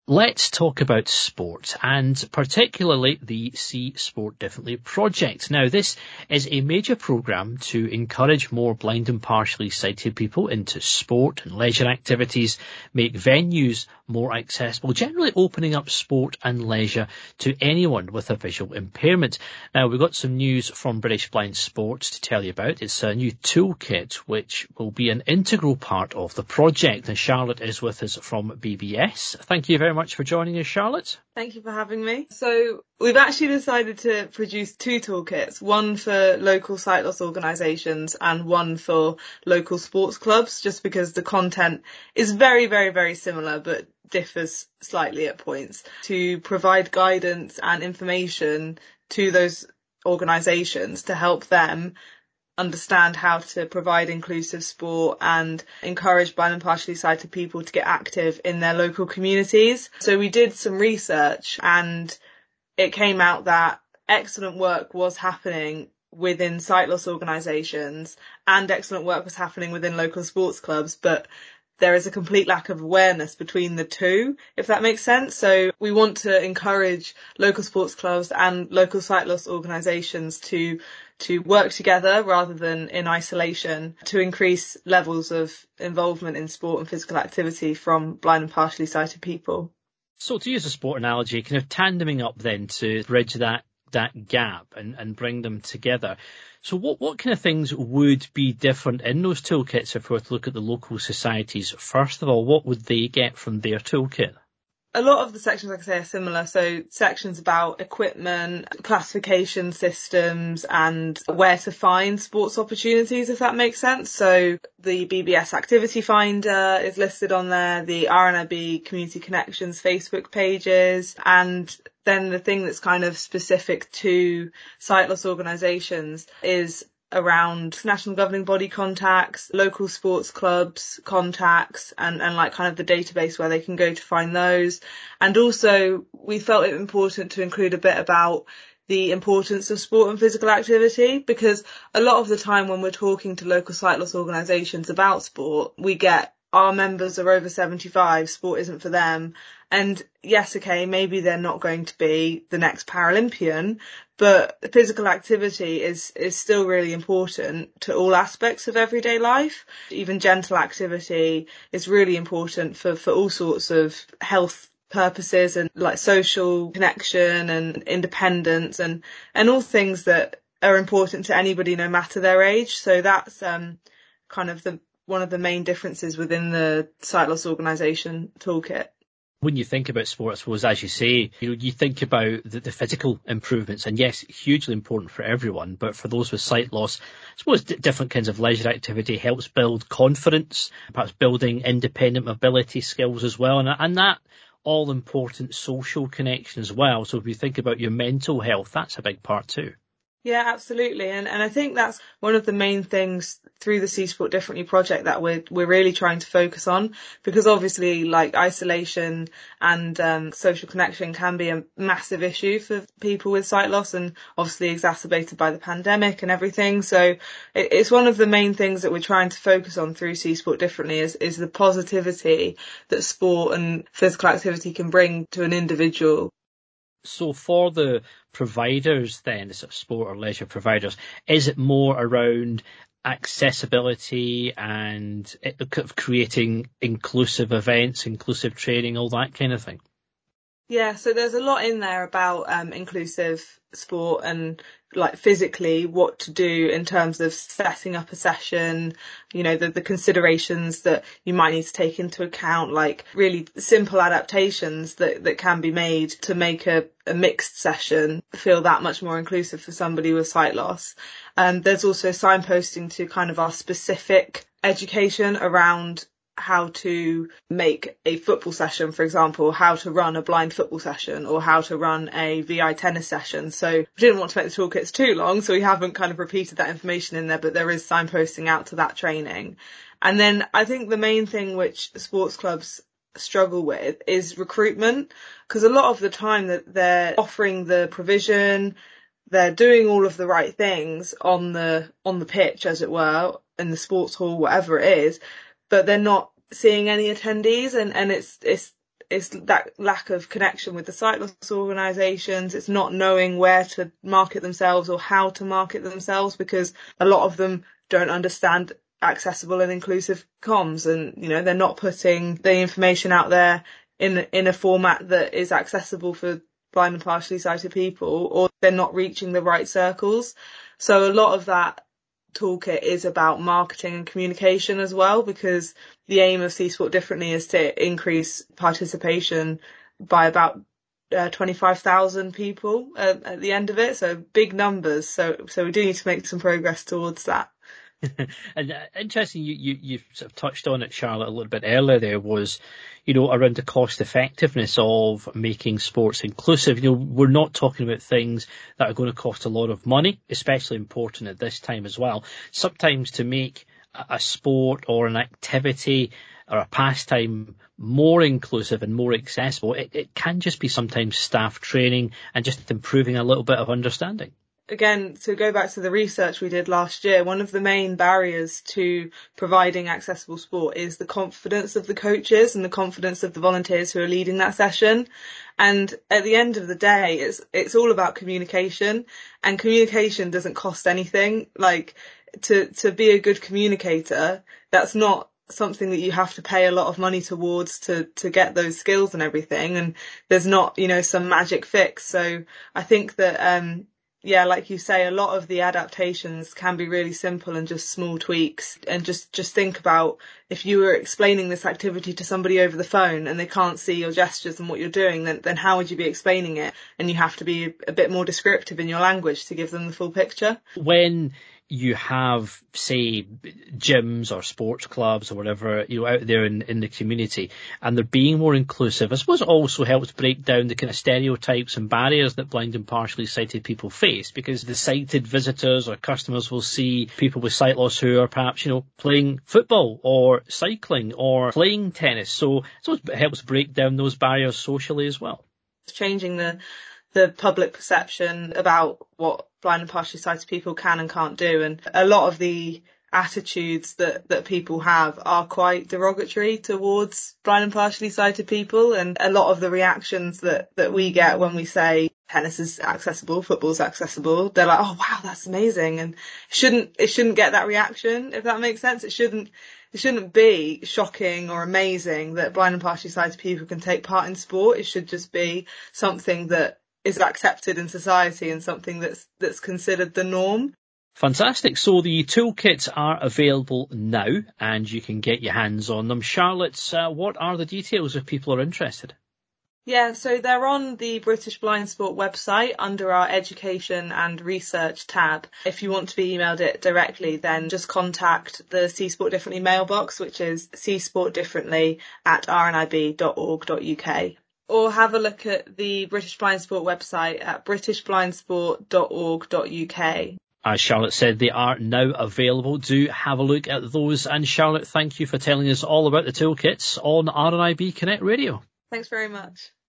Let's talk about sport, and particularly the See Sport Differently project. Now, this is a major programme to encourage more blind and partially sighted people into sport and leisure activities, make venues more accessible, generally opening up sport and leisure to anyone with a visual impairment. Now, we've got some news from British Blind Sports to tell you about. It's a new toolkit which will be an integral part of the project, and Charlotte is with us from BBS. Thank you very much for joining us, Charlotte. Thank you for having me. So we've actually decided to produce two toolkits, one for local sight loss organisations and one for local sports clubs, just because the content is very, very, very similar but differs slightly at points, to provide guidance and information to those organisations to help them understand how to provide inclusive sport and encourage blind and partially sighted people to get active in their local communities. So we did some research and it came out that excellent work was happening within sight loss organisations and excellent work was happening within local sports clubs, but there is a complete lack of awareness between the two, if that makes sense. So we want to encourage local sports clubs and local sight loss organisations to work together rather than in isolation to increase levels of involvement in sport and physical activity from blind and partially sighted people. So to use a sport analogy, kind of tandeming up then to bridge that gap and bring them together. So what kind of things would be different in those toolkits if we were to look at the local societies? First of all, what would they get from their toolkit? A lot of the sections, like I say, are similar. So sections about equipment, classification systems and where to find sports opportunities, if that makes sense. So the BBS Activity Finder is listed on there, the RNLB Community Connections Facebook pages, and then the thing that's kind of specific to sight loss organisations is around national governing body contacts, local sports clubs contacts, and like kind of the database where they can go to find those. And also we felt it important to include a bit about the importance of sport and physical activity, because a lot of the time when we're talking to local sight loss organisations about sport, we get our members are over 75, sport isn't for them. And yes, okay, maybe they're not going to be the next Paralympian, but physical activity is still really important to all aspects of everyday life. Even gentle activity is really important for all sorts of health purposes and like social connection and independence and all things that are important to anybody no matter their age. So that's kind of one of the main differences within the sight loss organisation toolkit. When you think about sport, I suppose, as you say, you think about the physical improvements, and yes, hugely important for everyone, but for those with sight loss, I suppose different kinds of leisure activity helps build confidence, perhaps building independent mobility skills as well, and that all-important social connection as well. So if you think about your mental health, that's a big part too. Yeah, absolutely. And I think that's one of the main things through the See Sport Differently project that we're really trying to focus on, because obviously like isolation and social connection can be a massive issue for people with sight loss, and obviously exacerbated by the pandemic and everything. So it's one of the main things that we're trying to focus on through See Sport Differently is the positivity that sport and physical activity can bring to an individual. So for the providers then, the sort of sport or leisure providers, is it more around accessibility and creating inclusive events, inclusive training, all that kind of thing? Yeah, so there's a lot in there about inclusive sport and like physically what to do in terms of setting up a session, the considerations that you might need to take into account, like really simple adaptations that can be made to make a mixed session feel that much more inclusive for somebody with sight loss. There's also signposting to kind of our specific education around how to make a football session, for example, how to run a blind football session or how to run a VI tennis session. So we didn't want to make the toolkits too long, so we haven't kind of repeated that information in there, but there is signposting out to that training. And then I think the main thing which sports clubs struggle with is recruitment, because a lot of the time that they're offering the provision, they're doing all of the right things on the pitch, as it were, in the sports hall, whatever it is, but they're not seeing any attendees, and it's it's that lack of connection with the sight loss organisations. It's not knowing where to market themselves or how to market themselves, because a lot of them don't understand accessible and inclusive comms, and they're not putting the information out there in a format that is accessible for blind and partially sighted people, or they're not reaching the right circles. So a lot of that toolkit is about marketing and communication as well, because the aim of See Sport Differently is to increase participation by about 25,000 people at the end of it. So big numbers. So we do need to make some progress towards that. And interesting, you sort of touched on it, Charlotte, a little bit earlier there, was, around the cost effectiveness of making sports inclusive. We're not talking about things that are going to cost a lot of money, especially important at this time as well. Sometimes to make a sport or an activity or a pastime more inclusive and more accessible, it can just be sometimes staff training and just improving a little bit of understanding. Again, to go back to the research we did last year, one of the main barriers to providing accessible sport is the confidence of the coaches and the confidence of the volunteers who are leading that session. And at the end of the day, it's all about communication, and communication doesn't cost anything. Like, to be a good communicator, that's not something that you have to pay a lot of money towards to get those skills and everything. And there's not, some magic fix. So I think that, like you say, a lot of the adaptations can be really simple and just small tweaks. And just think about, if you were explaining this activity to somebody over the phone and they can't see your gestures and what you're doing, then how would you be explaining it? And you have to be a bit more descriptive in your language to give them the full picture. When you have, say, gyms or sports clubs or whatever, out there in the community, and they're being more inclusive, I suppose it also helps break down the kind of stereotypes and barriers that blind and partially sighted people face, because the sighted visitors or customers will see people with sight loss who are perhaps, playing football or cycling or playing tennis. So it helps break down those barriers socially as well. It's changing the public perception about what blind and partially sighted people can and can't do. And a lot of the attitudes that people have are quite derogatory towards blind and partially sighted people. And a lot of the reactions that we get when we say tennis is accessible, football's accessible, they're like, oh wow, that's amazing. And it shouldn't get that reaction, if that makes sense. It shouldn't be shocking or amazing that blind and partially sighted people can take part in sport. It should just be something that is accepted in society and something that's considered the norm. Fantastic. So the toolkits are available now and you can get your hands on them. Charlotte, what are the details if people are interested? Yeah, so they're on the British Blind Sport website under our education and research tab. If you want to be emailed it directly, then just contact the See Sport Differently mailbox, which is seesportdifferently@rnib.org.uk. Or have a look at the British Blind Sport website at britishblindsport.org.uk. As Charlotte said, they are now available. Do have a look at those. And Charlotte, thank you for telling us all about the toolkits on RNIB Connect Radio. Thanks very much.